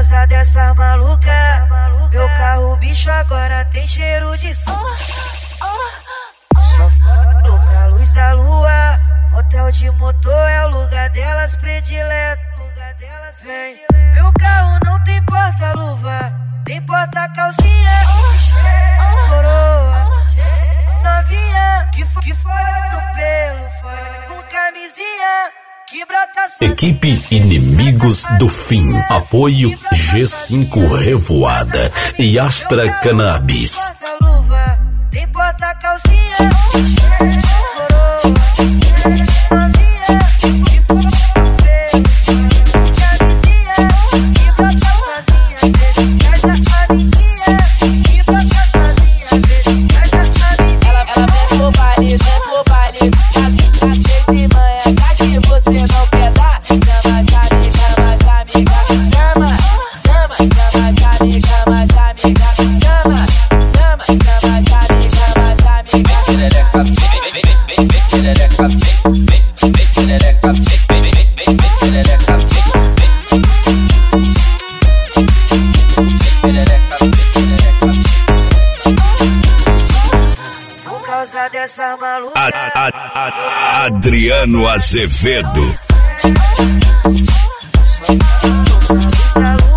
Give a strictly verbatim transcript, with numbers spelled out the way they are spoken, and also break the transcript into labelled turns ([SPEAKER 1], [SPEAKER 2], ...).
[SPEAKER 1] causa dessa maluca, meu carro bicho agora tem cheiro de som. Só foto com a luz da lua, hotel de motor é o lugar delas predileto. Vem, meu carro não tem porta-luva, tem porta-calcinha. Coroa, novinha, que foi, que foi no pelo, foi com camisinha. Que brota sozinha.
[SPEAKER 2] Equipe Inimigos do Fim. Apoio G cinco Revoada e Astra Cannabis.
[SPEAKER 1] Porta-luva, tem porta-calcinha. Coroa, novinha, que foi no pelo, com camisinha. Que brota sozinha, vê casa amiguinha. Que brota sozinha, vê casa amiguinha.
[SPEAKER 3] Ela, ela vem pro baile, vem pro baile. Tá cheio de manhã, já que você não quer dar. Chama as amigas, mas amiga. Chama, chama, chama as amigas, mas amiga. Chama, chama, chama as amigas, mas amiga.
[SPEAKER 4] Perereca, vem, vem, vem, vem, perereca, vem, vem, vem, perereca, vem, vem, vem, vem, vem, perereca, vem, vem. Perereca, perereca.
[SPEAKER 1] Por causa dessa maluca,
[SPEAKER 5] A, a, a, Adriano Azevedo.
[SPEAKER 1] só foto com a luz da lua.